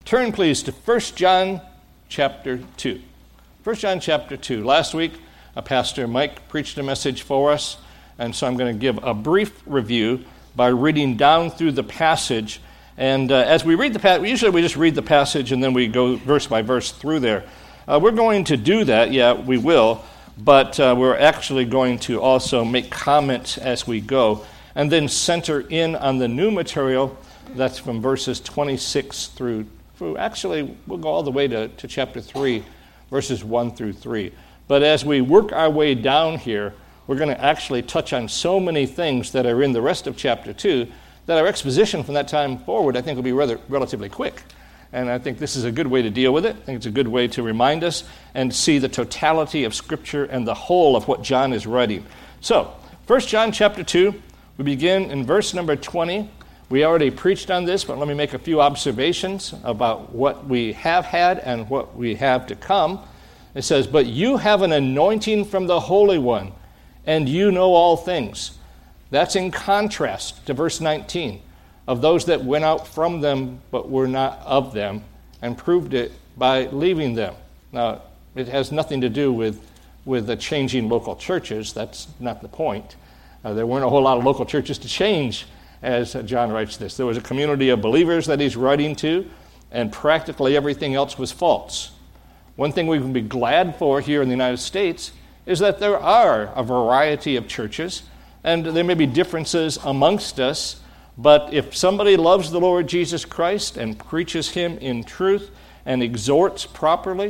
Turn, please, to 1 John chapter 2. 1 John chapter 2. Last week, Pastor Mike preached a message for us, and so I'm going to give a brief review by reading down through the passage. And as we read the passage, usually we just read the passage and then we go verse by verse through there. We're going to do that, yeah, we will, but we're actually going to also make comments as we go, and then center in on the new material that's from verses 26 through actually, we'll go all the way to chapter 3, verses 1 through 3. But as we work our way down here, we're going to actually touch on so many things that are in the rest of chapter 2 that our exposition from that time forward, I think, will be relatively quick. And I think this is a good way to deal with it. I think it's a good way to remind us and see the totality of Scripture and the whole of what John is writing. So, 1 John chapter 2, we begin in verse number 20. We already preached on this, but let me make a few observations about what we have had and what we have to come. It says, "But you have an anointing from the Holy One, and you know all things." That's in contrast to verse 19, "of those that went out from them but were not of them, and proved it by leaving them." Now, it has nothing to do with the changing local churches. That's not the point. There weren't a whole lot of local churches to change as John writes this. There was a community of believers that he's writing to, and practically everything else was false. One thing we can be glad for here in the United States is that there are a variety of churches, and there may be differences amongst us, but if somebody loves the Lord Jesus Christ and preaches him in truth and exhorts properly,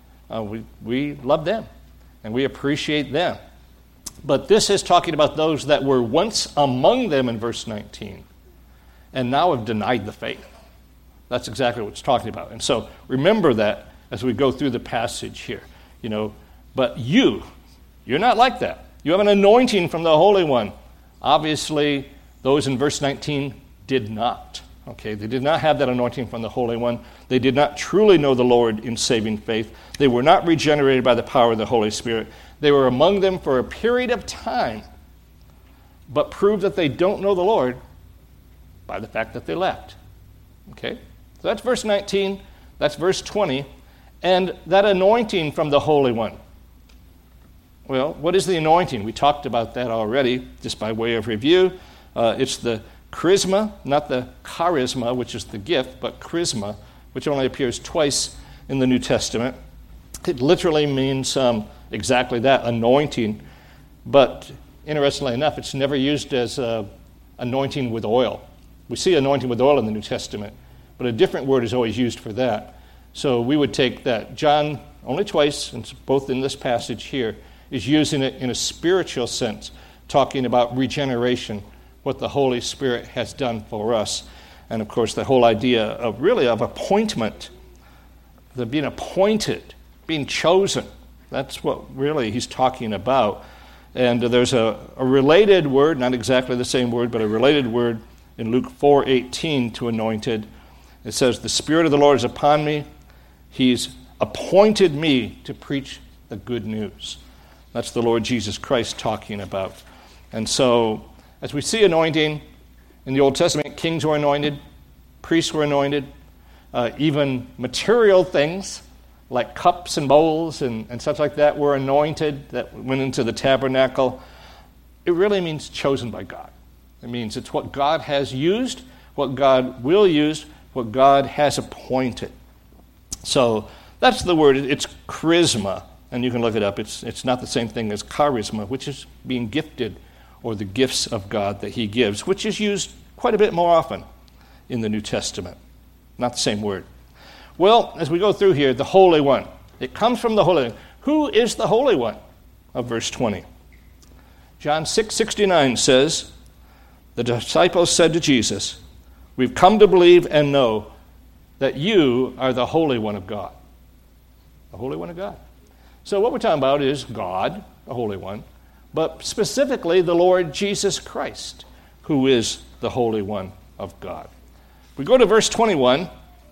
we love them, and we appreciate them. But this is talking about those that were once among them in verse 19 and now have denied the faith. That's exactly what it's talking about. And so remember that as we go through the passage here. But you're not like that. You have an anointing from the Holy One. Obviously, those in verse 19 did not. Okay, they did not have that anointing from the Holy One. They did not truly know the Lord in saving faith. They were not regenerated by the power of the Holy Spirit. They were among them for a period of time, but proved that they don't know the Lord by the fact that they left. Okay? So that's verse 19, that's verse 20, and that anointing from the Holy One. Well, what is the anointing? We talked about that already, just by way of review. It's the charisma, not the charisma, which is the gift, but charisma, which only appears twice in the New Testament. It literally means exactly that, anointing. But interestingly enough, it's never used as anointing with oil. We see anointing with oil in the New Testament, but a different word is always used for that. So we would take that. John, only twice, and both in this passage here, is using it in a spiritual sense, talking about regeneration, what the Holy Spirit has done for us. And of course, the whole idea of appointment, the being appointed, being chosen. That's what really he's talking about. And there's a related word, not exactly the same word, but a related word in Luke 4:18 to anointed. It says, "The Spirit of the Lord is upon me. He's appointed me to preach the good news." That's the Lord Jesus Christ talking about. And so, as we see anointing in the Old Testament, kings were anointed, priests were anointed, even material things like cups and bowls and such like that were anointed, that went into the tabernacle. It really means chosen by God. It means it's what God has used, what God will use, what God has appointed. So that's the word. It's charisma, and you can look it up. It's not the same thing as charisma, which is being gifted, or the gifts of God that he gives, which is used quite a bit more often in the New Testament. Not the same word. Well, as we go through here, the Holy One. It comes from the Holy One. Who is the Holy One of verse 20? John 6:69 says, "The disciples said to Jesus, 'We've come to believe and know that you are the Holy One of God.'" The Holy One of God. So what we're talking about is God, the Holy One, but specifically the Lord Jesus Christ, who is the Holy One of God. We go to verse 21.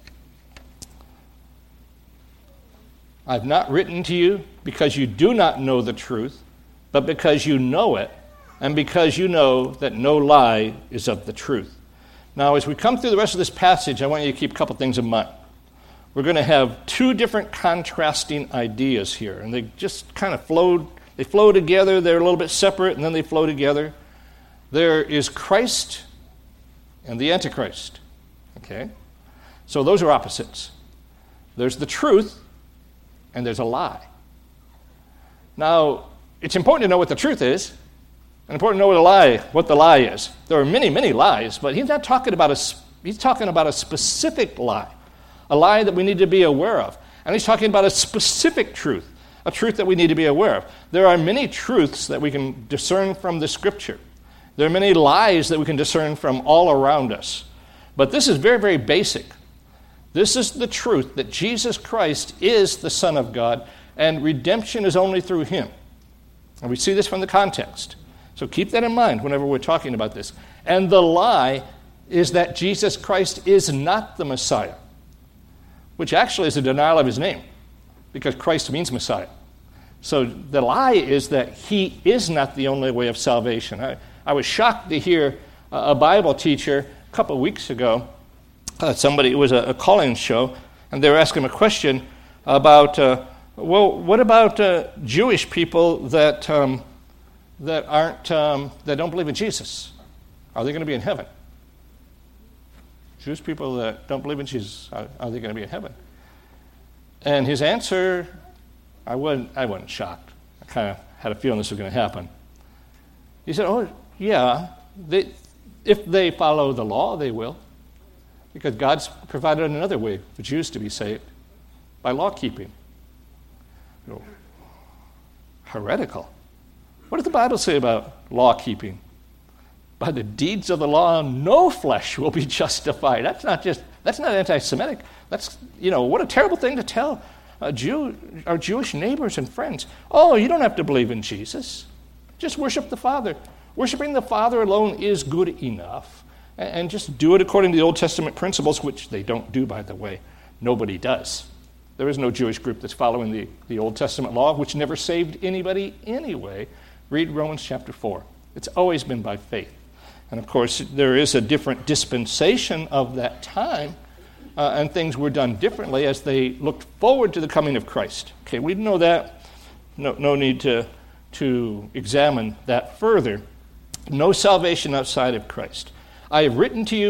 "I've not written to you because you do not know the truth, but because you know it, and because you know that no lie is of the truth." Now, as we come through the rest of this passage, I want you to keep a couple things in mind. we're going to have two different contrasting ideas here, and they just kind of flow together. They're a little bit separate, and then they flow together. There is Christ and the Antichrist. Okay? So those are opposites. There's the truth, and there's a lie. Now, it's important to know what the truth is, and important to know what the lie is. There are many, many lies, but he's not talking about he's talking about a specific lie, a lie that we need to be aware of. And he's talking about a specific truth, a truth that we need to be aware of. There are many truths that we can discern from the Scripture. There are many lies that we can discern from all around us. But this is very, very basic. This is the truth that Jesus Christ is the Son of God, and redemption is only through him. And we see this from the context. So keep that in mind whenever we're talking about this. And the lie is that Jesus Christ is not the Messiah, which actually is a denial of his name, because Christ means Messiah. So the lie is that he is not the only way of salvation. I was shocked to hear a Bible teacher a couple of weeks ago. It was a call-in show, and they were asking him a question about, what about Jewish people that don't believe in Jesus? Are they going to be in heaven? Jewish people that don't believe in Jesus, are they going to be in heaven? And his answer, I wasn't shocked. I kind of had a feeling this was going to happen. He said, "Oh, yeah, if they follow the law, they will, because God's provided another way for Jews to be saved, by law keeping." Heretical. What does the Bible say about law keeping? By the deeds of the law, no flesh will be justified. That's not anti-Semitic. That's, what a terrible thing to tell our Jewish neighbors and friends. Oh, you don't have to believe in Jesus. Just worship the Father. Worshiping the Father alone is good enough. And just do it according to the Old Testament principles, which they don't do, by the way. Nobody does. There is no Jewish group that's following the Old Testament law, which never saved anybody anyway. Read Romans chapter 4. It's always been by faith. And of course, there is a different dispensation of that time, and things were done differently as they looked forward to the coming of Christ. Okay, we know that. No need to examine that further. No salvation outside of Christ. I have written to you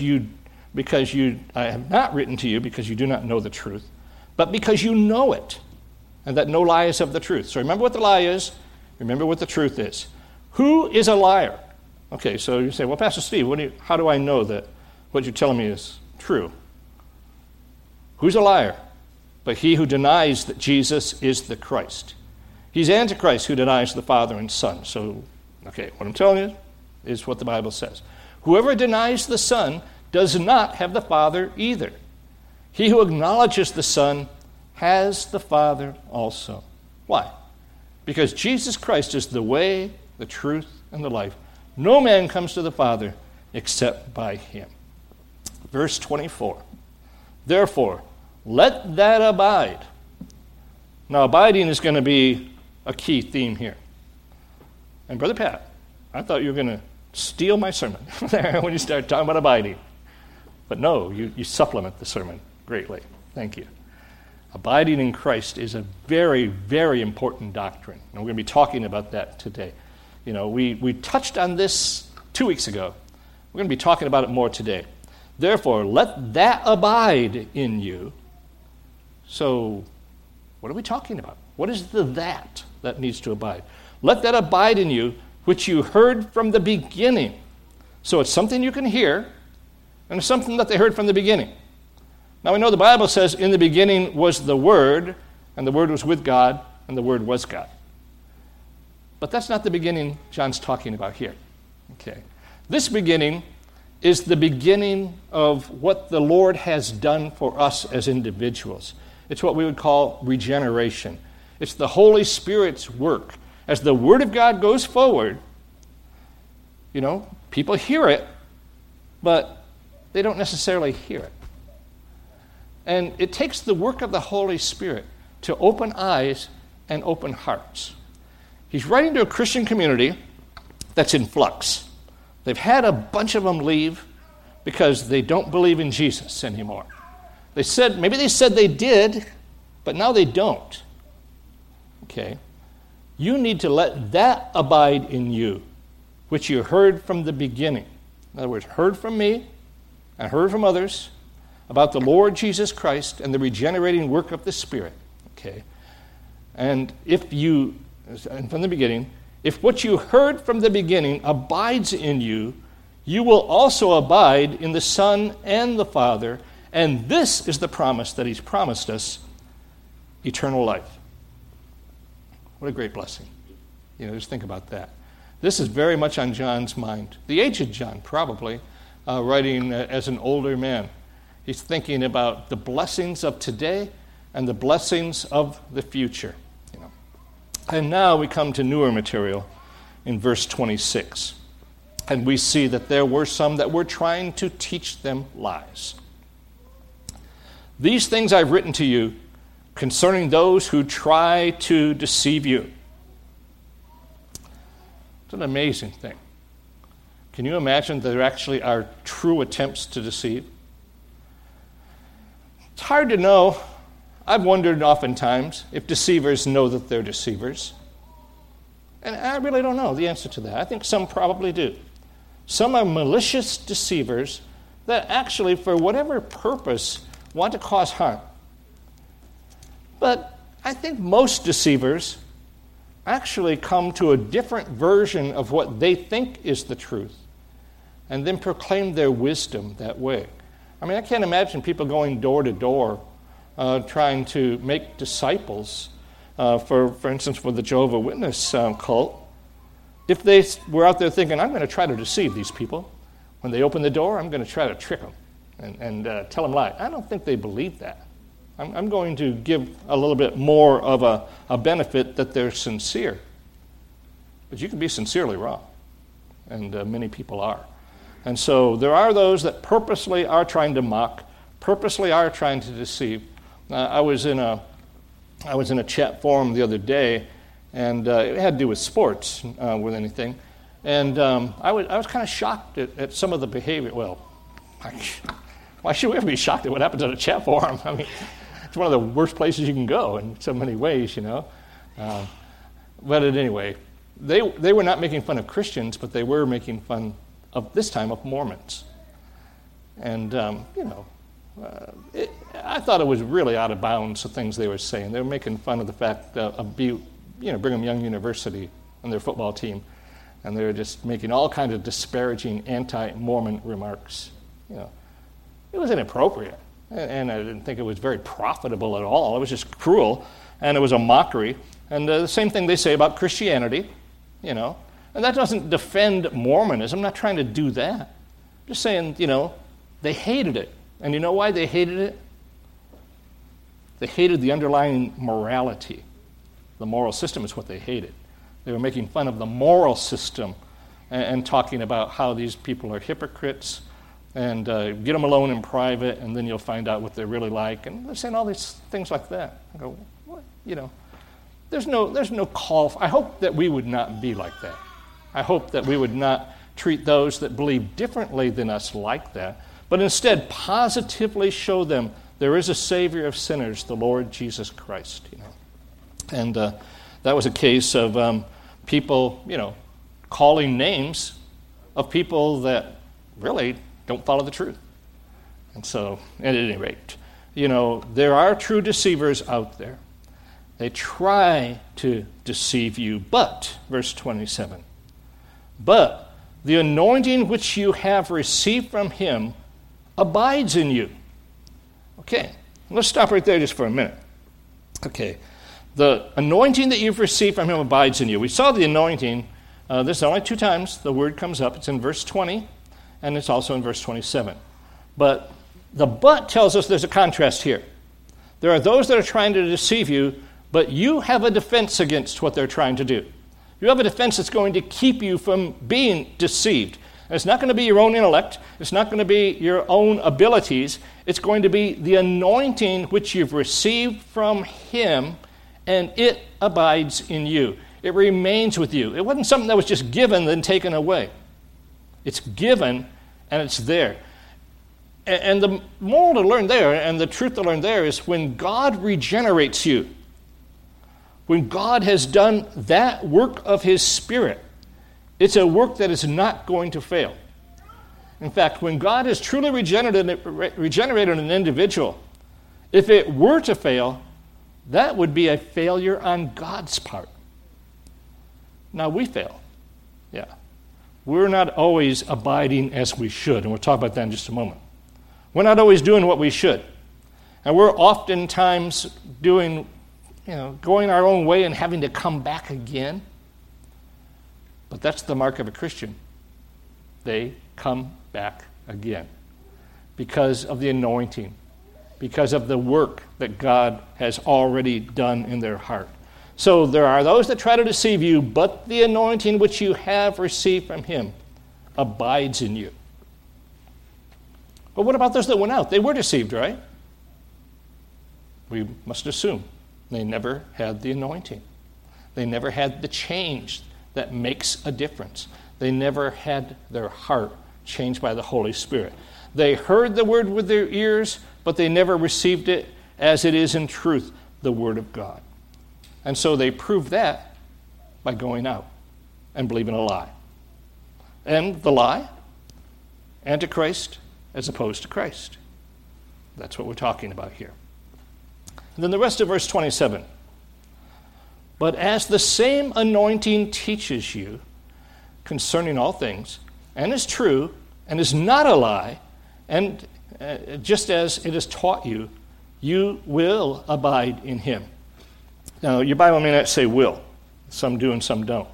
I have not written to you because you do not know the truth, but because you know it, and that no lie is of the truth. So remember what the lie is. Remember what the truth is. Who is a liar? Okay, so you say, well, Pastor Steve, how do I know that what you're telling me is true? Who's a liar? But he who denies that Jesus is the Christ. He's Antichrist who denies the Father and Son. So, okay, what I'm telling you is what the Bible says. Whoever denies the Son does not have the Father either. He who acknowledges the Son has the Father also. Why? Because Jesus Christ is the way, the truth, and the life. No man comes to the Father except by him. Verse 24. Therefore, let that abide. Now, abiding is going to be a key theme here. And Brother Pat, I thought you were going to steal my sermon when you start talking about abiding. But no, you supplement the sermon greatly. Thank you. Abiding in Christ is a very, very important doctrine. And we're going to be talking about that today. We touched on this 2 weeks ago. We're going to be talking about it more today. Therefore, let that abide in you. So, what are we talking about? What is the that needs to abide? Let that abide in you, which you heard from the beginning. So it's something you can hear, and it's something that they heard from the beginning. Now we know the Bible says, in the beginning was the Word, and the Word was with God, and the Word was God. But that's not the beginning John's talking about here. Okay. This beginning is the beginning of what the Lord has done for us as individuals. It's what we would call regeneration. It's the Holy Spirit's work. As the Word of God goes forward, people hear it, but they don't necessarily hear it. And it takes the work of the Holy Spirit to open eyes and open hearts. He's writing to a Christian community that's in flux. They've had a bunch of them leave because they don't believe in Jesus anymore. Maybe they said they did, but now they don't. Okay? You need to let that abide in you, which you heard from the beginning. In other words, heard from me and heard from others about the Lord Jesus Christ and the regenerating work of the Spirit. Okay? And from the beginning, if what you heard from the beginning abides in you, you will also abide in the Son and the Father, and this is the promise that he's promised us, eternal life. What a great blessing. Just think about that. This is very much on John's mind. The aged John, probably, writing as an older man. He's thinking about the blessings of today and the blessings of the future. And now we come to newer material in verse 26. And we see that there were some that were trying to teach them lies. These things I've written to you concerning those who try to deceive you. It's an amazing thing. Can you imagine there actually are true attempts to deceive? It's hard to know. I've wondered oftentimes if deceivers know that they're deceivers. And I really don't know the answer to that. I think some probably do. Some are malicious deceivers that actually, for whatever purpose, want to cause harm. But I think most deceivers actually come to a different version of what they think is the truth and then proclaim their wisdom that way. I can't imagine people going door to door trying to make disciples, for instance, for the Jehovah's Witness cult. If they were out there thinking, I'm going to try to deceive these people, when they open the door, I'm going to try to trick them and tell them lies. I don't think they believe that. I'm going to give a little bit more of a benefit that they're sincere. But you can be sincerely wrong, and many people are. And so there are those that purposely are trying to mock, purposely are trying to deceive. I was in a chat forum the other day, and it had to do with sports, with anything. And I was kind of shocked at some of the behavior. Well, why should we ever be shocked at what happens at a chat forum? It's one of the worst places you can go in so many ways, But anyway, they were not making fun of Christians, but they were making fun of, this time, of Mormons. And, I thought it was really out of bounds, the things they were saying. They were making fun of the fact of Brigham Young University and their football team. And they were just making all kinds of disparaging anti-Mormon remarks. It was inappropriate. And I didn't think it was very profitable at all. It was just cruel, and it was a mockery. And the same thing they say about Christianity, And that doesn't defend Mormonism. I'm not trying to do that. I'm just saying, they hated it. And you know why they hated it? They hated the underlying morality. The moral system is what they hated. They were making fun of the moral system and talking about how these people are hypocrites, and get them alone in private, and then you'll find out what they're really like. And they're saying all these things like that. I go, what? There's no call. I hope that we would not be like that. I hope that we would not treat those that believe differently than us like that, but instead positively show them there is a Savior of sinners, the Lord Jesus Christ. And that was a case of people, calling names of people that really don't follow the truth. And so, at any rate, there are true deceivers out there. They try to deceive you, but, verse 27, but the anointing which you have received from him abides in you. Okay, let's stop right there just for a minute. Okay, the anointing that you've received from him abides in you. We saw the anointing. There's only 2 times the word comes up. It's in verse 20, and it's also in verse 27. But the but tells us there's a contrast here. There are those that are trying to deceive you, but you have a defense against what they're trying to do. You have a defense that's going to keep you from being deceived. And it's not going to be your own intellect. It's not going to be your own abilities. It's going to be the anointing which you've received from him, and it abides in you. It remains with you. It wasn't something that was just given then taken away. It's given, and it's there. And the moral to learn there, and the truth to learn there, is when God regenerates you, when God has done that work of His Spirit, it's a work that is not going to fail. In fact, when God has truly regenerated an individual, if it were to fail, that would be a failure on God's part. Now, we fail. Yeah. We're not always abiding as we should, and we'll talk about that in just a moment. We're not always doing what we should. And we're oftentimes going our own way and having to come back again. But that's the mark of a Christian. They come back again because of the anointing, because of the work that God has already done in their heart. So there are those that try to deceive you, but the anointing which you have received from Him abides in you. But what about those that went out? They were deceived, right? We must assume they never had the anointing. They never had the change that makes a difference. They never had their heart changed by the Holy Spirit. They heard the word with their ears, but they never received it as it is in truth, the Word of God. And so they proved that by going out and believing a lie. And the lie, Antichrist as opposed to Christ. That's what we're talking about here. And then the rest of verse 27. But as the same anointing teaches you concerning all things, and is true, and is not a lie, and just as it has taught you, you will abide in Him. Now, your Bible may not say will. Some do and some don't.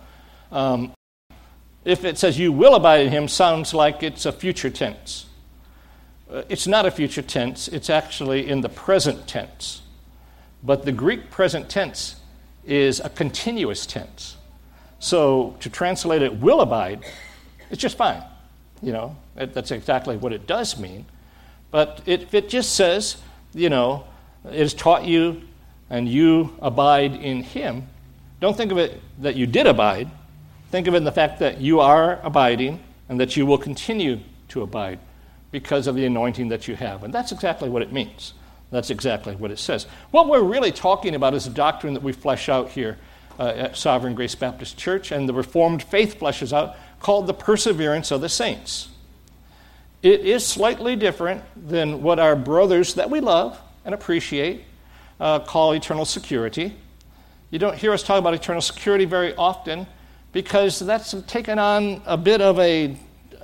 If it says you will abide in Him, sounds like it's a future tense. It's not a future tense. It's actually in the present tense. But the Greek present tense is a continuous tense. So to translate it will abide, it's just fine. That's exactly what it does mean. But if it just says, it has taught you and you abide in Him, don't think of it that you did abide. Think of it in the fact that you are abiding and that you will continue to abide because of the anointing that you have. And that's exactly what it means. That's exactly what it says. What we're really talking about is a doctrine that we flesh out here at Sovereign Grace Baptist Church, and the Reformed faith fleshes out, called the perseverance of the saints. It is slightly different than what our brothers that we love and appreciate call eternal security. You don't hear us talk about eternal security very often because that's taken on a bit of a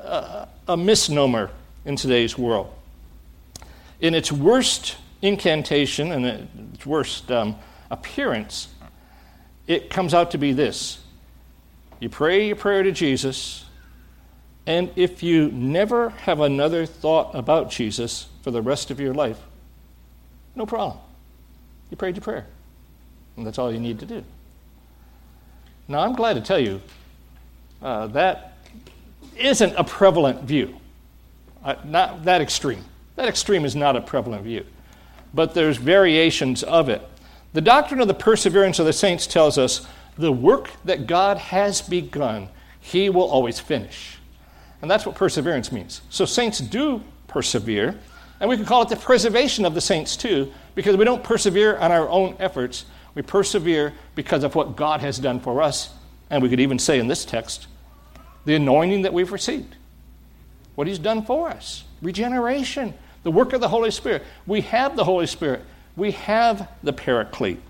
misnomer in today's world. In its worst incantation and its worst appearance, it comes out to be this. You pray your prayer to Jesus, and if you never have another thought about Jesus for the rest of your life, no problem. You prayed your prayer, and that's all you need to do. Now, I'm glad to tell you that isn't a prevalent view. Not that extreme. That extreme is not a prevalent view. But there's variations of it. The doctrine of the perseverance of the saints tells us the work that God has begun, He will always finish. And that's what perseverance means. So saints do persevere, and we can call it the preservation of the saints too, because we don't persevere on our own efforts. We persevere because of what God has done for us, and we could even say in this text, the anointing that we've received, what He's done for us, regeneration, the work of the Holy Spirit. We have the Holy Spirit. We have the Paraclete,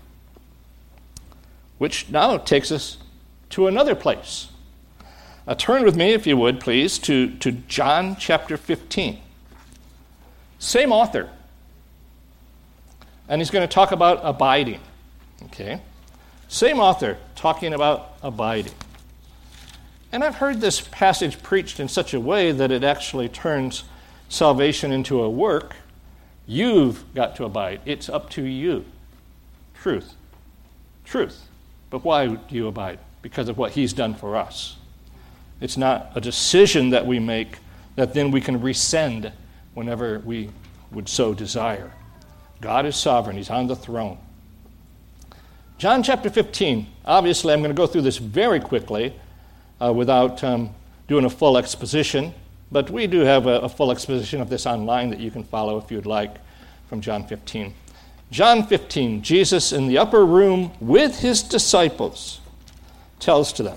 which now takes us to another place. Turn with me, if you would, please, to John chapter 15. Same author. And he's going to talk about abiding. Okay? Same author talking about abiding. And I've heard this passage preached in such a way that it actually turns salvation into a work. You've got to abide. It's up to you. Truth. Truth. But why do you abide? Because of what He's done for us. It's not a decision that we make that then we can rescind whenever we would so desire. God is sovereign. He's on the throne. John chapter 15. Obviously, I'm going to go through this very quickly without doing a full exposition. But we do have a full exposition of this online that you can follow if you'd like from John 15. John 15, Jesus in the upper room with his disciples tells to them,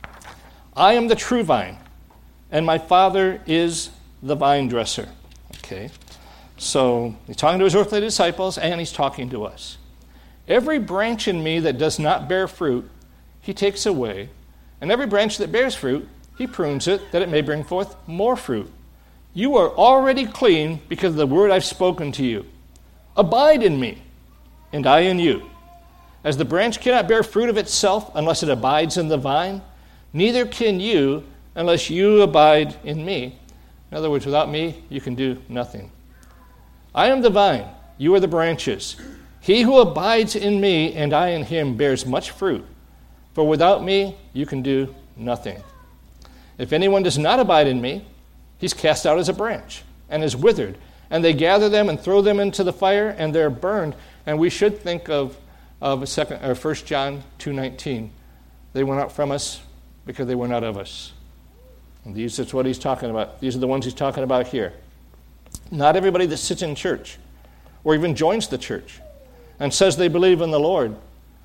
I am the true vine, and my Father is the vine dresser. Okay, so he's talking to his earthly disciples, and he's talking to us. Every branch in me that does not bear fruit, he takes away, and every branch that bears fruit, he prunes it, that it may bring forth more fruit. You are already clean because of the word I've spoken to you. Abide in me, and I in you. As the branch cannot bear fruit of itself unless it abides in the vine, neither can you unless you abide in me. In other words, without me, you can do nothing. I am the vine, you are the branches. He who abides in me and I in him bears much fruit, for without me, you can do nothing. If anyone does not abide in me, he's cast out as a branch and is withered, and they gather them and throw them into the fire, and they're burned. And we should think of 1 John 2:19. They went out from us because they were not of us. And that's what he's talking about. These are the ones he's talking about here. Not everybody that sits in church or even joins the church and says they believe in the Lord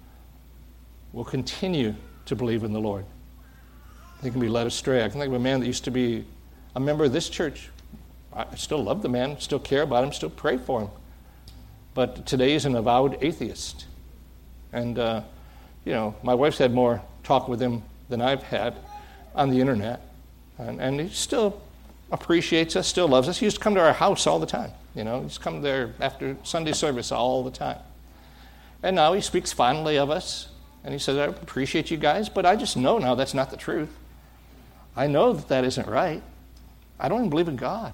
will continue to believe in the Lord. They can be led astray. I can think of a man that used to be a member of this church. I still love the man, still care about him, still pray for him. But today he's an avowed atheist. And, my wife's had more talk with him than I've had on the internet. And he still appreciates us, still loves us. He used to come to our house all the time. He used to come there after Sunday service all the time. And now he speaks fondly of us. And he says, I appreciate you guys, but I just know now that's not the truth. I know that isn't right. I don't even believe in God,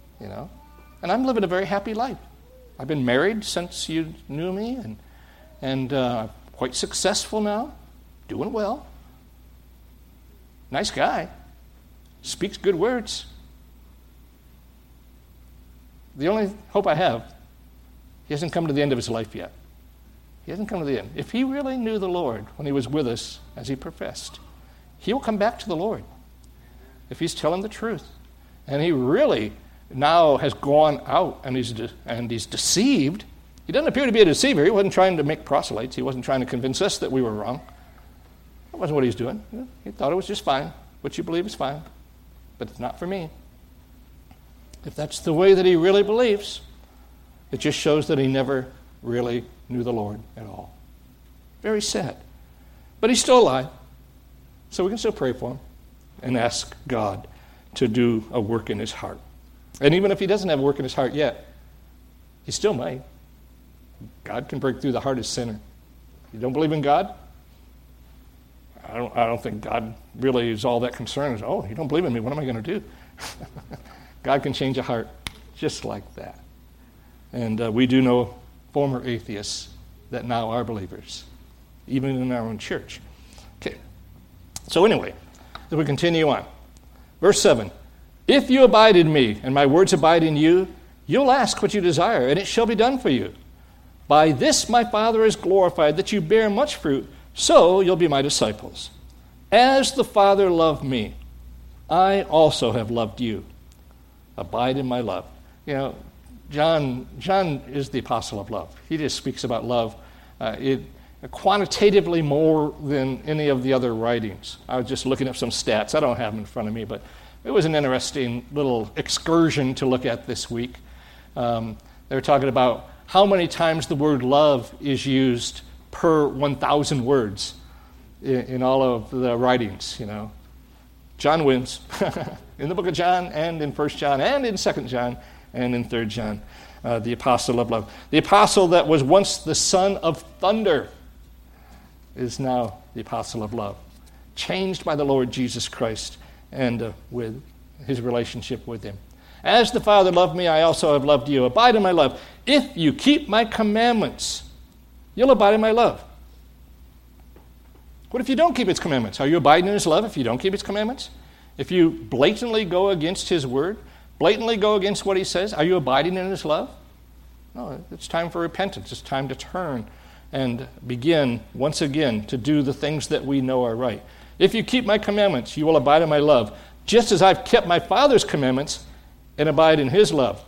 And I'm living a very happy life. I've been married since you knew me, and I'm quite successful now, doing well. Nice guy. Speaks good words. The only hope I have, he hasn't come to the end of his life yet. He hasn't come to the end. If he really knew the Lord when he was with us, as he professed, he will come back to the Lord if he's telling the truth. And he really now has gone out and he's deceived. He doesn't appear to be a deceiver. He wasn't trying to make proselytes. He wasn't trying to convince us that we were wrong. That wasn't what he was doing. He thought it was just fine. What you believe is fine. But it's not for me. If that's the way that he really believes, it just shows that he never really knew the Lord at all. Very sad. But he's still alive. So we can still pray for him and ask God to do a work in his heart. And even if he doesn't have a work in his heart yet, he still might. God can break through the hardest sinner. You don't believe in God? I don't think God really is all that concerned. You don't believe in me, what am I going to do? God can change a heart just like that. And we do know former atheists that now are believers, even in our own church. Okay. So anyway, as we continue on. Verse 7, if you abide in me and my words abide in you, you'll ask what you desire, and it shall be done for you. By this my Father is glorified, that you bear much fruit, so you'll be my disciples. As the Father loved me, I also have loved you. Abide in my love. John is the apostle of love. He just speaks about love quantitatively more than any of the other writings. I was just looking up some stats. I don't have them in front of me, but it was an interesting little excursion to look at this week. They were talking about how many times the word love is used per 1,000 words in all of the writings, John wins in the book of John and in 1 John and in 2 John and in 3 John, the apostle of love. The apostle that was once the son of thunder is now the apostle of love, changed by the Lord Jesus Christ and with his relationship with him. As the Father loved me, I also have loved you. Abide in my love. If you keep my commandments, you'll abide in my love. What if you don't keep his commandments? Are you abiding in his love if you don't keep his commandments? If you blatantly go against his word, blatantly go against what he says, are you abiding in his love? No, it's time for repentance. It's time to turn and begin once again to do the things that we know are right. If you keep my commandments, you will abide in my love, just as I've kept my Father's commandments and abide in his love.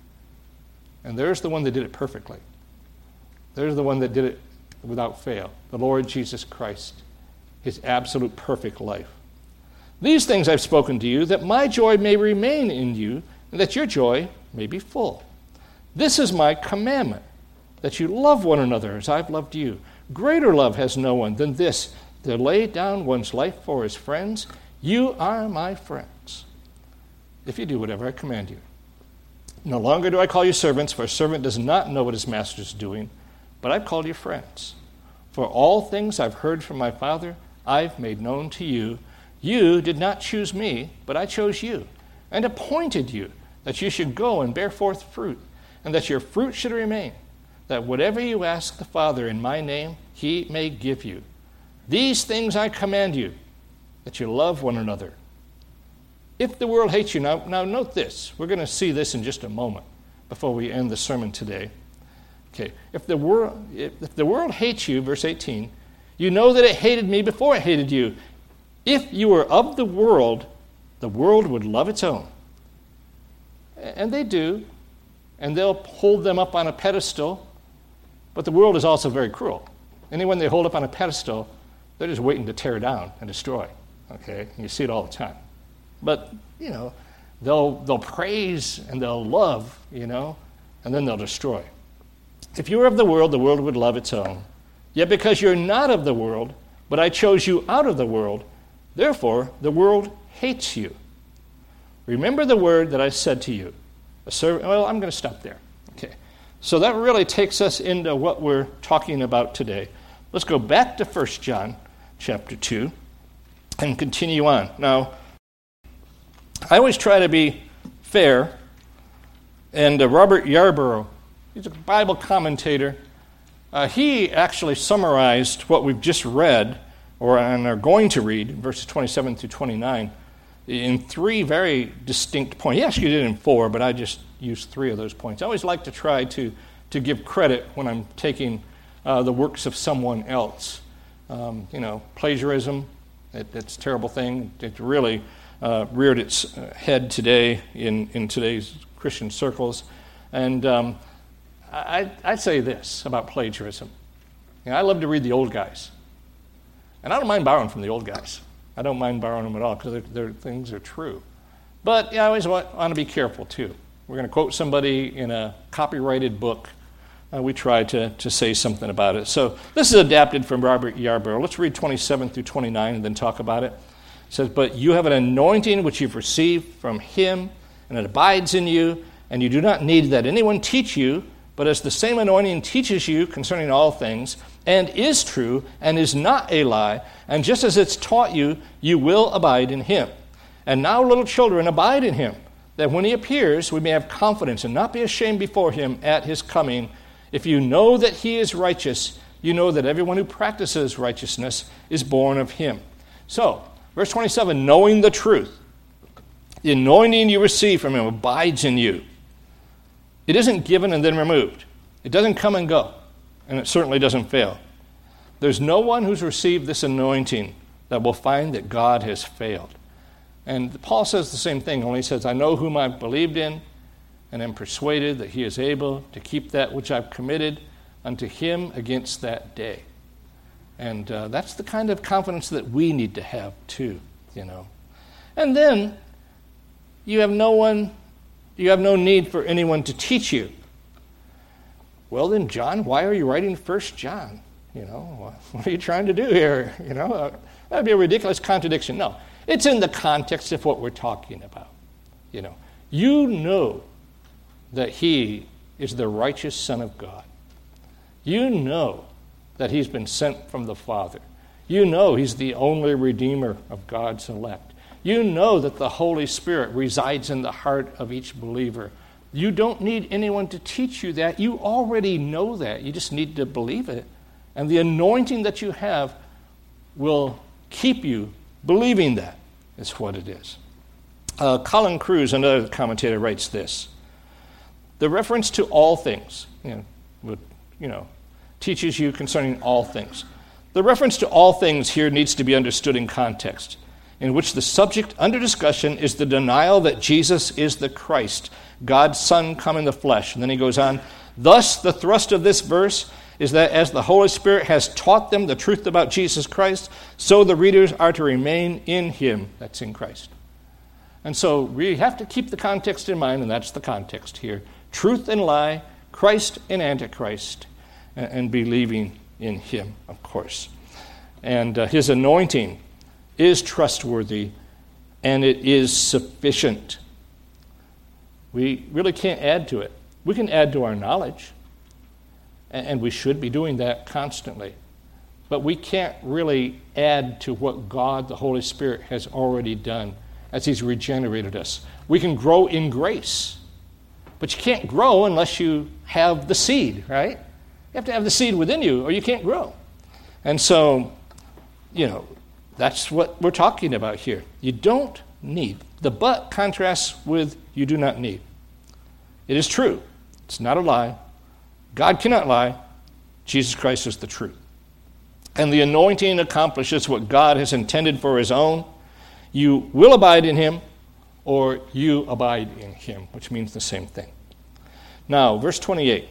And there's the one that did it perfectly. There's the one that did it without fail, the Lord Jesus Christ, his absolute perfect life. These things I've spoken to you, that my joy may remain in you, and that your joy may be full. This is my commandment, that you love one another as I've loved you. Greater love has no one than this, to lay down one's life for his friends. You are my friends, if you do whatever I command you. No longer do I call you servants, for a servant does not know what his master is doing, but I've called you friends. For all things I've heard from my Father, I've made known to you. You did not choose me, but I chose you, and appointed you, that you should go and bear forth fruit, and that your fruit should remain, that whatever you ask the Father in my name, he may give you. These things I command you, that you love one another. If the world hates you, now note this. We're going to see this in just a moment before we end the sermon today. Okay, if the world hates you, verse 18, you know that it hated me before it hated you. If you were of the world would love its own. And they do, and they'll hold them up on a pedestal, but the world is also very cruel. Anyone they hold up on a pedestal, they're just waiting to tear down and destroy. Okay, and you see it all the time. But, they'll praise and they'll love, and then they'll destroy. If you were of the world would love its own. Yet because you're not of the world, but I chose you out of the world, therefore the world hates you. Remember the word that I said to you. I'm going to stop there. Okay, so that really takes us into what we're talking about today. Let's go back to 1 John chapter 2 and continue on. Now, I always try to be fair, and Robert Yarborough, he's a Bible commentator, he actually summarized what we've just read, and are going to read, verses 27 through 29, in 3 very distinct points. He actually did it in 4, but I just used 3 of those points. I always like to try to give credit when I'm taking the works of someone else. Plagiarism, it's a terrible thing. It really reared its head today in today's Christian circles. And I'd say this about plagiarism. I love to read the old guys. And I don't mind borrowing from the old guys. I don't mind borrowing them at all because their things are true. But I always want to be careful too. We're going to quote somebody in a copyrighted book. We try to say something about it. So this is adapted from Robert Yarborough. Let's read 27 through 29 and then talk about it. It says, but you have an anointing which you've received from him, and it abides in you, and you do not need that anyone teach you, but as the same anointing teaches you concerning all things, and is true, and is not a lie, and just as it's taught you, you will abide in him. And now, little children, abide in him, that when he appears, we may have confidence and not be ashamed before him at his coming. If you know that he is righteous, you know that everyone who practices righteousness is born of him. So, verse 27, knowing the truth, the anointing you receive from him abides in you. It isn't given and then removed. It doesn't come and go, and it certainly doesn't fail. There's no one who's received this anointing that will find that God has failed. And Paul says the same thing, only he says, I know whom I've believed in, and am persuaded that he is able to keep that which I've committed unto him against that day. And that's the kind of confidence that we need to have too, And then you have no need for anyone to teach you. Well then, John, why are you writing 1 John? What are you trying to do here? That'd be a ridiculous contradiction. No, it's in the context of what we're talking about. You know that he is the righteous Son of God. You know that he's been sent from the Father. You know he's the only Redeemer of God's elect. You know that the Holy Spirit resides in the heart of each believer. You don't need anyone to teach you that. You already know that. You just need to believe it. And the anointing that you have will keep you believing that. Is what it is. Colin Cruz, another commentator, writes this. The reference to all things, teaches you concerning all things. The reference to all things here needs to be understood in context. in which the subject under discussion is the denial that Jesus is the Christ, God's Son come in the flesh. And then he goes on, thus the thrust of this verse is that as the Holy Spirit has taught them the truth about Jesus Christ, so the readers are to remain in him, that's in Christ. And so we have to keep the context in mind, and that's the context here. Truth and lie, Christ and Antichrist, and believing in him, of course. And his anointing is trustworthy, and it is sufficient. We really can't add to it. We can add to our knowledge, and we should be doing that constantly. But we can't really add to what God, the Holy Spirit, has already done as he's regenerated us. We can grow in grace, but you can't grow unless you have the seed, right? You have to have the seed within you, or you can't grow. And so, that's what we're talking about here. You don't need. The but contrasts with you do not need. It is true. It's not a lie. God cannot lie. Jesus Christ is the truth. And the anointing accomplishes what God has intended for his own. You will abide in him, or you abide in him, which means the same thing. Now, verse 28.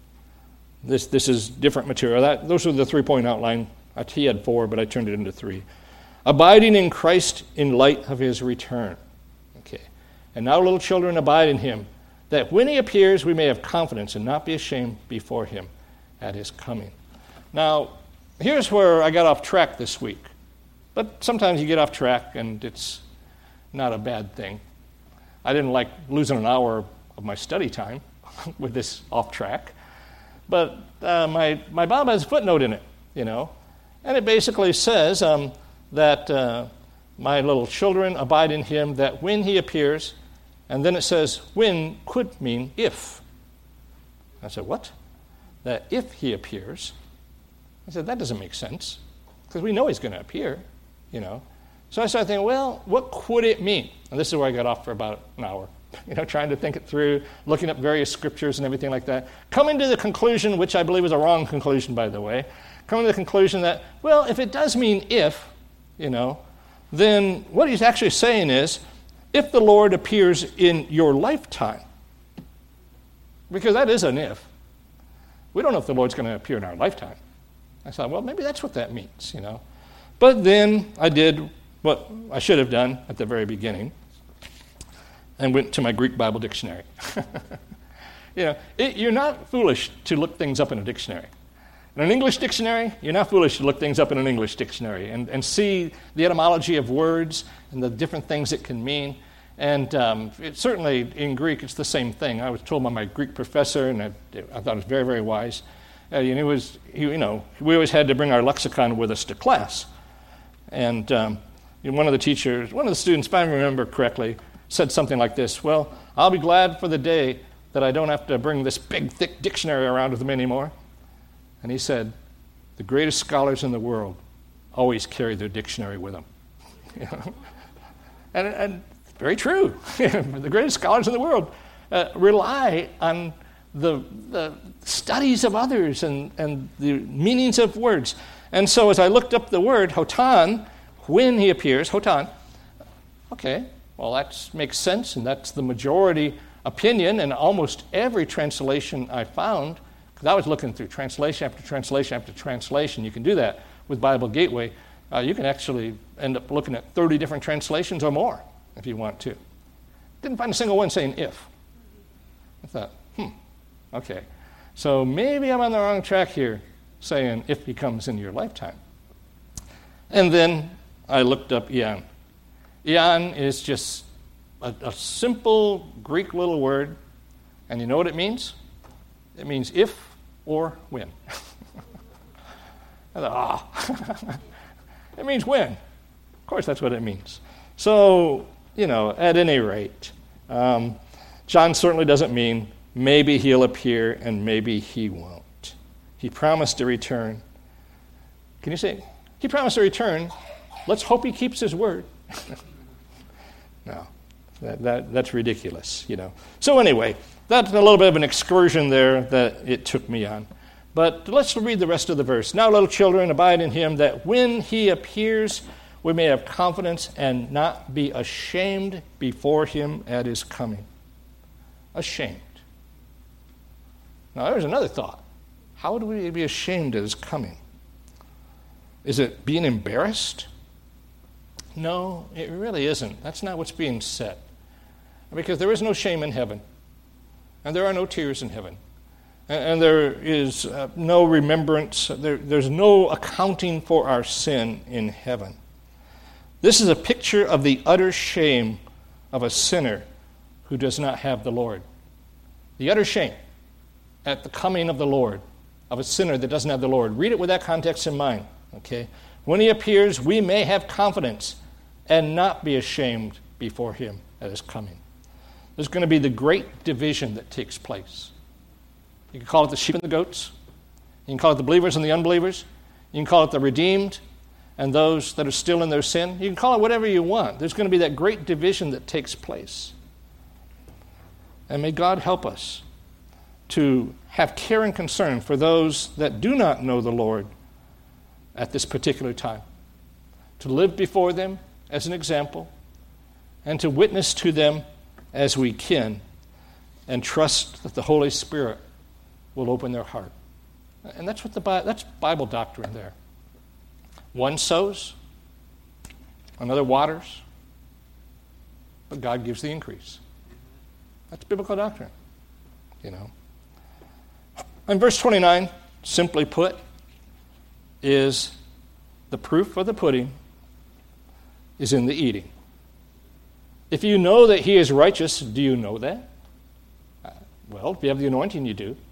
This is different material. Those are the 3-point outline. He had 4, but I turned it into 3. Abiding in Christ in light of his return. Okay. And now, little children, abide in him, that when he appears, we may have confidence and not be ashamed before him at his coming. Now, here's where I got off track this week. But sometimes you get off track, and it's not a bad thing. I didn't like losing an hour of my study time with this off track. But my Bible has a footnote in it, And it basically says that my little children abide in him, that when he appears, and then it says when could mean if. I said, what? That if he appears. I said, that doesn't make sense, because we know he's going to appear, So I started thinking, well, what could it mean? And this is where I got off for about an hour, trying to think it through, looking up various scriptures and everything like that. Coming to the conclusion, which I believe is a wrong conclusion, by the way, coming to the conclusion that, well, if it does mean if, then what he's actually saying is, if the Lord appears in your lifetime, because that is an if. We don't know if the Lord's going to appear in our lifetime. I thought, well, maybe that's what that means, But then I did what I should have done at the very beginning and went to my Greek Bible dictionary. You're not foolish to look things up in a dictionary. In an English dictionary, you're not foolish to look things up in an English dictionary and see the etymology of words and the different things it can mean. And certainly in Greek, it's the same thing. I was told by my Greek professor, and I thought it was very, very wise. We always had to bring our lexicon with us to class. And one of the students, if I remember correctly, said something like this, well, I'll be glad for the day that I don't have to bring this big, thick dictionary around with me anymore. And he said, the greatest scholars in the world always carry their dictionary with them. And very true. The greatest scholars in the world rely on the studies of others and the meanings of words. And so as I looked up the word, hotan, when he appears, hotan, okay, well, that makes sense, and that's the majority opinion, and almost every translation I found, because I was looking through translation after translation after translation. You can do that with Bible Gateway. You can actually end up looking at 30 different translations or more if you want to. Didn't find a single one saying if. I thought, okay. So maybe I'm on the wrong track here, saying if he comes in your lifetime. And then I looked up Eon. Eon is just a simple Greek little word, and you know what it means? It means if or when. I thought, it means when. Of course, that's what it means. So, at any rate, John certainly doesn't mean maybe he'll appear and maybe he won't. He promised to return. Can you say, he promised to return, let's hope he keeps his word. No, that's ridiculous, So anyway, that's a little bit of an excursion there that it took me on. But let's read the rest of the verse. Now, little children, abide in him, that when he appears, we may have confidence and not be ashamed before him at his coming. Ashamed. Now, there's another thought. How would we be ashamed at his coming? Is it being embarrassed? No, it really isn't. That's not what's being said. Because there is no shame in heaven, and there are no tears in heaven, and there is no remembrance, there's no accounting for our sin in heaven. This is a picture of the utter shame of a sinner who does not have the Lord. The utter shame at the coming of the Lord, of a sinner that doesn't have the Lord. Read it with that context in mind. Okay? When he appears, we may have confidence and not be ashamed before him at his coming. There's going to be the great division that takes place. You can call it the sheep and the goats. You can call it the believers and the unbelievers. You can call it the redeemed and those that are still in their sin. You can call it whatever you want. There's going to be that great division that takes place. And may God help us to have care and concern for those that do not know the Lord at this particular time, to live before them as an example, and to witness to them as we can, and trust that the Holy Spirit will open their heart. And that's that's Bible doctrine there. One sows, another waters, but God gives the increase. That's biblical doctrine, you know. And verse 29, simply put, is the proof of the pudding is in the eating. If you know that he is righteous, do you know that? Well, if you have the anointing, you do.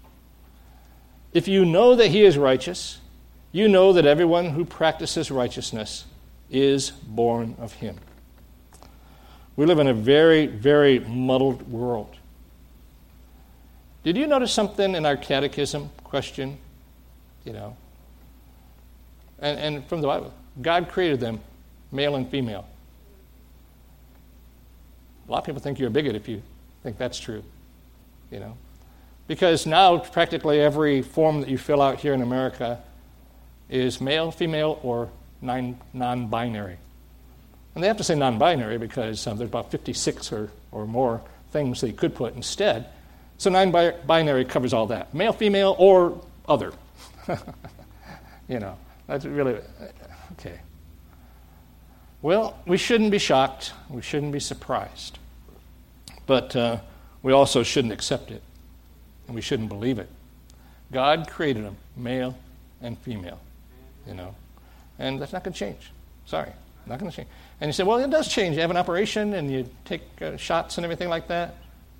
If you know that he is righteous, you know that everyone who practices righteousness is born of him. We live in a very, very muddled world. Did you notice something in our catechism question? You know, and from the Bible, God created them male and female. A lot of people think you're a bigot if you think that's true, you know. Because now practically every form that you fill out here in America is male, female, or non-binary. And they have to say non-binary because there's about 56 or more things that you could put instead. So non-binary covers all that. Male, female, or other. You know, that's really, okay. Well, we shouldn't be shocked. We shouldn't be surprised. But we also shouldn't accept it. And we shouldn't believe it. God created them, male and female, you know. And that's not going to change. Sorry, not going to change. And you say, well, it does change. You have an operation and you take shots and everything like that.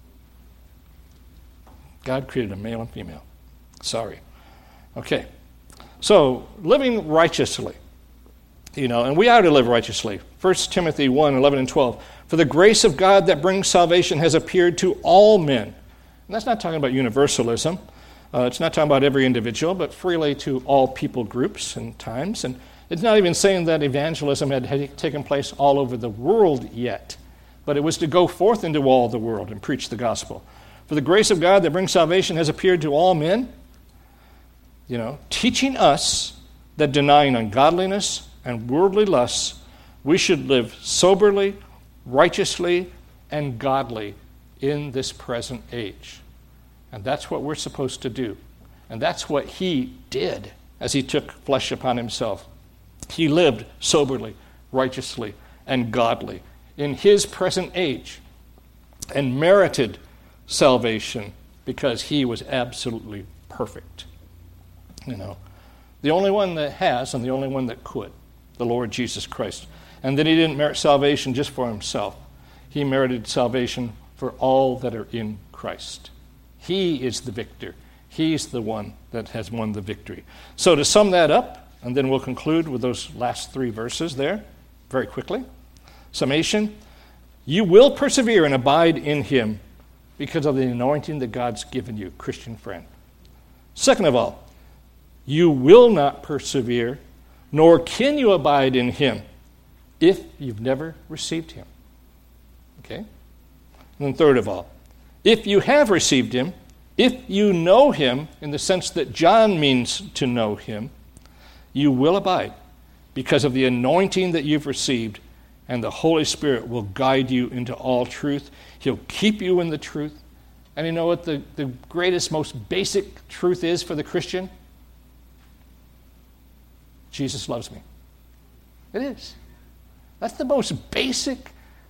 God created a male and female. Sorry. Okay. So, living righteously. You know, and we are to live righteously. 1 Timothy 1, 11 and 12. For the grace of God that brings salvation has appeared to all men. And that's not talking about universalism. It's not talking about every individual, but freely to all people groups and times. And it's not even saying that evangelism had taken place all over the world yet. But it was to go forth into all the world and preach the gospel. For the grace of God that brings salvation has appeared to all men, you know, teaching us that denying ungodliness and worldly lusts, we should live soberly, righteously, and godly in this present age. And that's what we're supposed to do. And that's what he did as he took flesh upon himself. He lived soberly, righteously, and godly in his present age and merited salvation because he was absolutely perfect. You know, the only one that has and the only one that could, the Lord Jesus Christ. And then he didn't merit salvation just for himself. He merited salvation for all that are in Christ. He is the victor. He's the one that has won the victory. So to sum that up, and then we'll conclude with those last 3 verses there very quickly. Summation, you will persevere and abide in him because of the anointing that God's given you, Christian friend. Second of all, you will not persevere, nor can you abide in him if you've never received him. Okay? And then third of all, if you have received him, if you know him in the sense that John means to know him, you will abide. because of the anointing that you've received, and the Holy Spirit will guide you into all truth. He'll keep you in the truth. And you know what the greatest, most basic truth is for the Christian? Jesus loves me. It is. That's the most basic,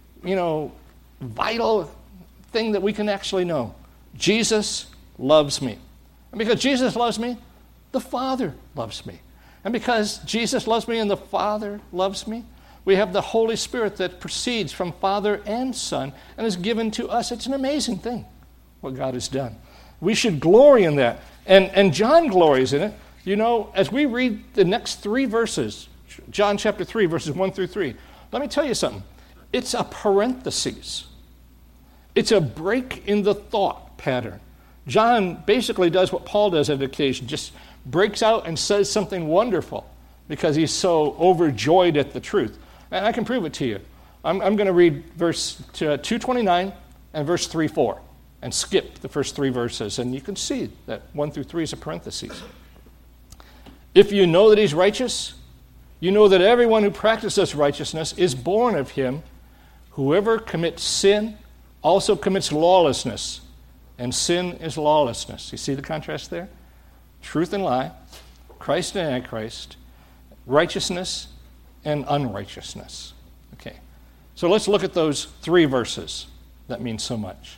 vital thing that we can actually know. Jesus loves me. And because Jesus loves me, the Father loves me. And because Jesus loves me and the Father loves me, we have the Holy Spirit that proceeds from Father and Son and is given to us. It's an amazing thing, what God has done. We should glory in that. And John glories in it. As we read the next 3 verses, John chapter 3, verses 1 through 3, let me tell you something. It's a parenthesis. It's a break in the thought pattern. John basically does what Paul does on occasion, just breaks out and says something wonderful because he's so overjoyed at the truth. And I can prove it to you. I'm going to read verse 229 and verse 3-4 and skip the first 3 verses, and you can see that 1 through 3 is a parenthesis. If you know that he's righteous, you know that everyone who practices righteousness is born of him. Whoever commits sin also commits lawlessness, and sin is lawlessness. You see the contrast there? Truth and lie, Christ and Antichrist, righteousness and unrighteousness. Okay, so let's look at those 3 verses that mean so much.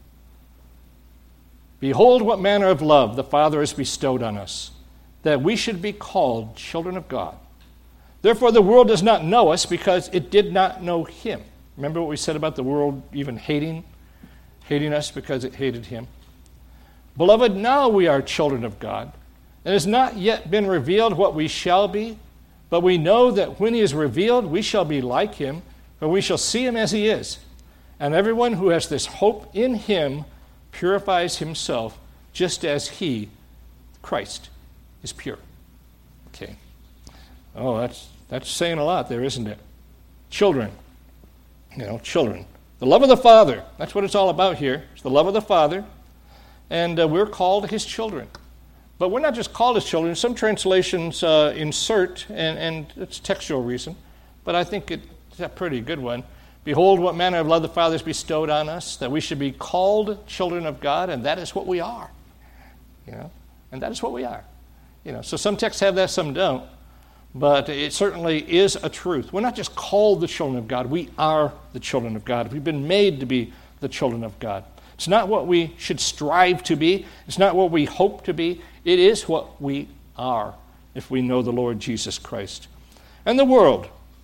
Behold what manner of love the Father has bestowed on us, that we should be called children of God. Therefore the world does not know us because it did not know him. Remember what we said about the world even hating us because it hated him? Beloved, now we are children of God. It has not yet been revealed what we shall be, but we know that when he is revealed, we shall be like him, for we shall see him as he is. And everyone who has this hope in him purifies himself just as he, Christ, is pure. Okay. Oh, that's saying a lot there, isn't it? Children. Children. The love of the Father. That's what it's all about here. It's the love of the Father. And we're called his children. But we're not just called his children. Some translations insert, and it's textual reason, but I think it's a pretty good one. Behold, what manner of love the Father has bestowed on us, that we should be called children of God, and that is what we are. And that is what we are. So some texts have that, some don't. But it certainly is a truth. We're not just called the children of God. We are the children of God. We've been made to be the children of God. It's not what we should strive to be. It's not what we hope to be. It is what we are if we know the Lord Jesus Christ. And the world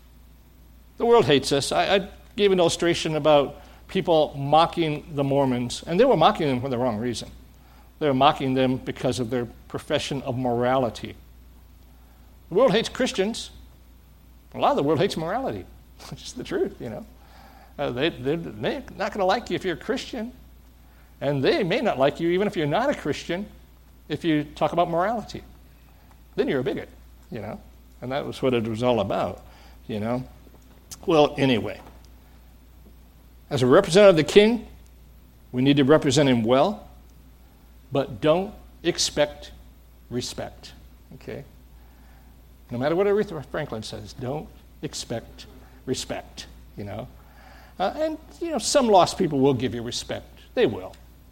hates us. I gave an illustration about people mocking the Mormons, and they were mocking them for the wrong reason. They were mocking them because of their profession of morality. The world hates Christians. A lot of the world hates morality. It's just the truth, They're not going to like you if you're a Christian. And they may not like you even if you're not a Christian if you talk about morality. Then you're a bigot, And that was what it was all about, Well, anyway. As a representative of the King, we need to represent him well, but don't expect respect, okay? No matter what Aretha Franklin says, don't expect respect, And, some lost people will give you respect. They will.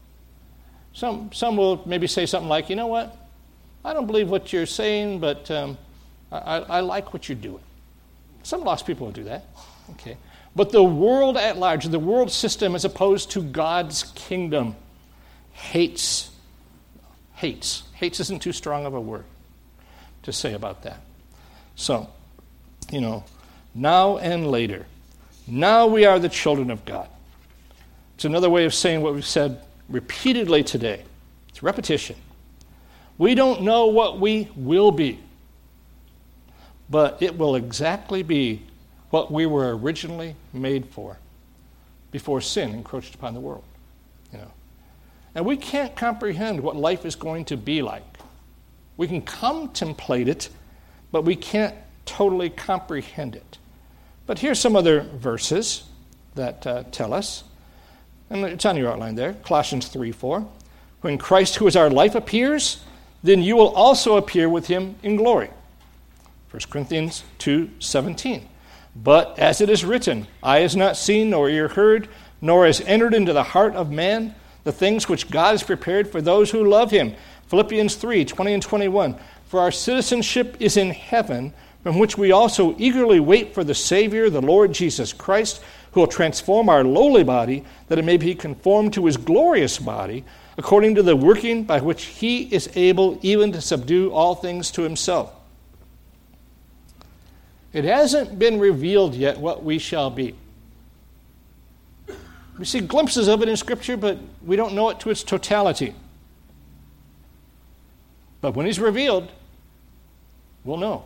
Some will maybe say something like, you know what? I don't believe what you're saying, but I like what you're doing. Some lost people will do that, okay? But the world at large, the world system as opposed to God's kingdom, hates. Hates isn't too strong of a word to say about that. So, now and later. Now we are the children of God. It's another way of saying what we've said repeatedly today. It's repetition. We don't know what we will be, but it will exactly be what we were originally made for before sin encroached upon the world. And we can't comprehend what life is going to be like. We can contemplate it, but we can't totally comprehend it. But here's some other verses that tell us, and it's on your outline there, Colossians 3:4. When Christ, who is our life, appears, then you will also appear with him in glory. 1 Corinthians 2:17. But as it is written, eye has not seen, nor ear heard, nor has entered into the heart of man the things which God has prepared for those who love him. Philippians 3:20 and 21. For our citizenship is in heaven, from which we also eagerly wait for the Savior, the Lord Jesus Christ, who will transform our lowly body, that it may be conformed to his glorious body, according to the working by which he is able even to subdue all things to himself. It hasn't been revealed yet what we shall be. We see glimpses of it in Scripture, but we don't know it to its totality. But when he's revealed, we'll know.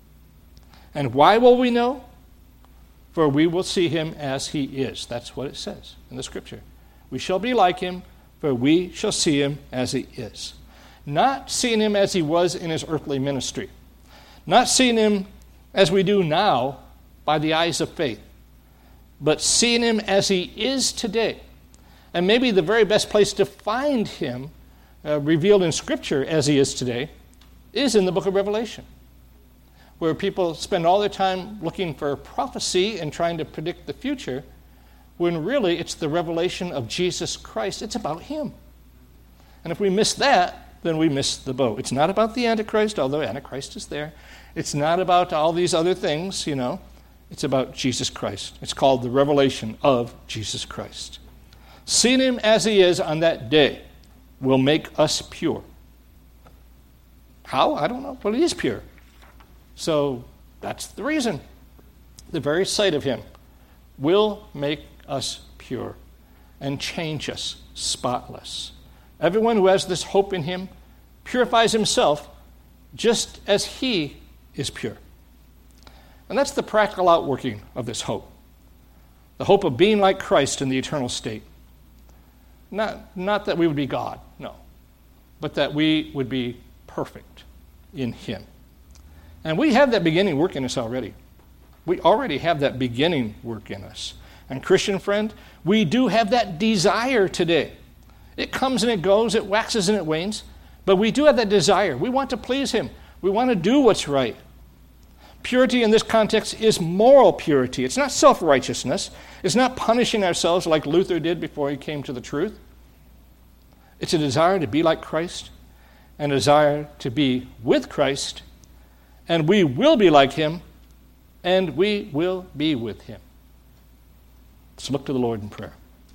And why will we know? For we will see him as he is. That's what it says in the Scripture. We shall be like him, for we shall see him as he is. Not seeing him as he was in his earthly ministry. Not seeing him as we do now by the eyes of faith, but seeing him as he is today. And maybe the very best place to find him revealed in Scripture as he is today is in the book of Revelation, where people spend all their time looking for prophecy and trying to predict the future, when really it's the revelation of Jesus Christ. It's about him. And if we miss that, then we miss the boat. It's not about the Antichrist, although Antichrist is there. It's not about all these other things, It's about Jesus Christ. It's called the revelation of Jesus Christ. Seeing him as he is on that day will make us pure. How? I don't know, but he is pure. So that's the reason. The very sight of him will make us pure and change us spotless. Everyone who has this hope in him purifies himself just as he is pure. And that's the practical outworking of this hope. The hope of being like Christ in the eternal state. Not that we would be God, no, but that we would be perfect in him. And we have that beginning work in us already. We already have that beginning work in us. And Christian friend, we do have that desire today. It comes and it goes, it waxes and it wanes, but we do have that desire. We want to please him. We want to do what's right. Purity in this context is moral purity. It's not self-righteousness. It's not punishing ourselves like Luther did before he came to the truth. It's a desire to be like Christ, and a desire to be with Christ, and we will be like him, and we will be with him. Let's look to the Lord in prayer.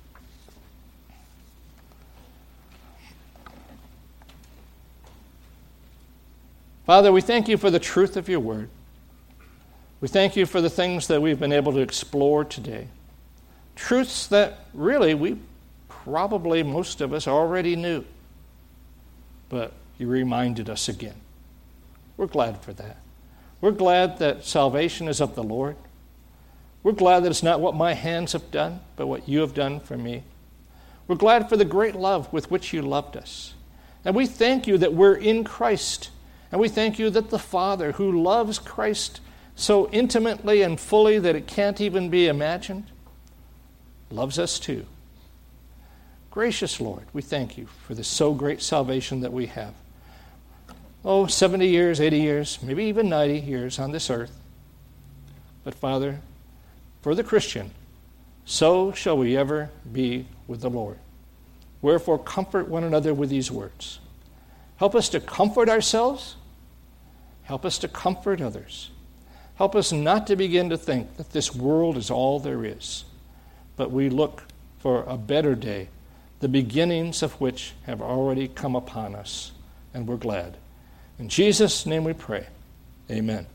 Father, we thank you for the truth of your word. We thank you for the things that we've been able to explore today. Truths that really most of us already knew. But you reminded us again. We're glad for that. We're glad that salvation is of the Lord. We're glad that it's not what my hands have done, but what you have done for me. We're glad for the great love with which you loved us. And we thank you that we're in Christ. And we thank you that the Father, who loves Christ so intimately and fully that it can't even be imagined, loves us too. Gracious Lord, we thank you for this so great salvation that we have. 70 years, 80 years, maybe even 90 years on this earth. But Father, for the Christian, so shall we ever be with the Lord. Wherefore, comfort one another with these words. Help us to comfort ourselves. Help us to comfort others. Help us not to begin to think that this world is all there is, but we look for a better day, the beginnings of which have already come upon us, and we're glad. In Jesus' name we pray. Amen.